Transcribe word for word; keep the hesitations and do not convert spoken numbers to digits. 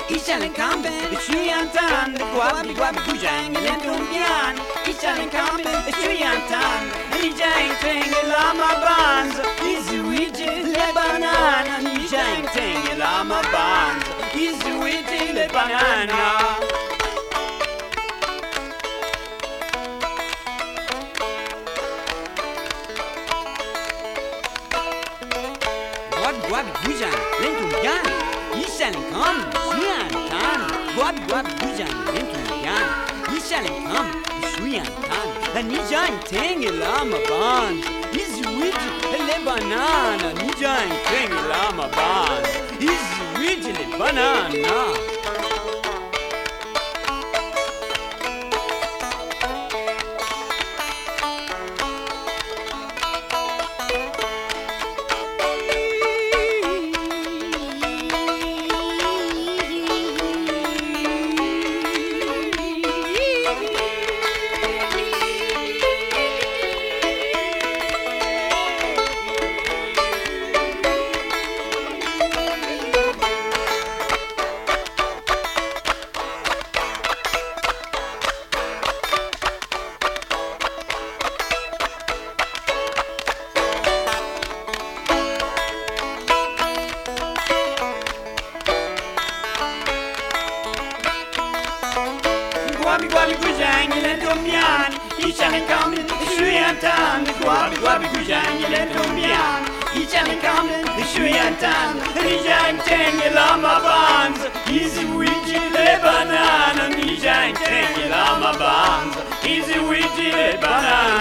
Ishalen kamben, shuyantan, guabi guabi bujang, lentumbian. Ishalen kamben, shuyantan, nijang teng lama banz. Izu wiji le banana, nijang teng lama banz. Izu wiji le banana. Guabi guabi bujang, lentumbian. Ishalen kam, shuyantan, guabi guabi bujang, lentumbian. Ishalen kam, shuyantan, nijang teng lama banz. Izu wiji le banana, nijang teng lama banz. Izu wiji le banana. Guabi guabi bujang, lentumbian. Ishalen kamben, shuyantan, guabi guabi bujang, lentumbian. Ishalen kamben, shuyantan, nijang teng lama banz. Izu wiji le banana, nijang teng lama banz. Izu wiji le banana.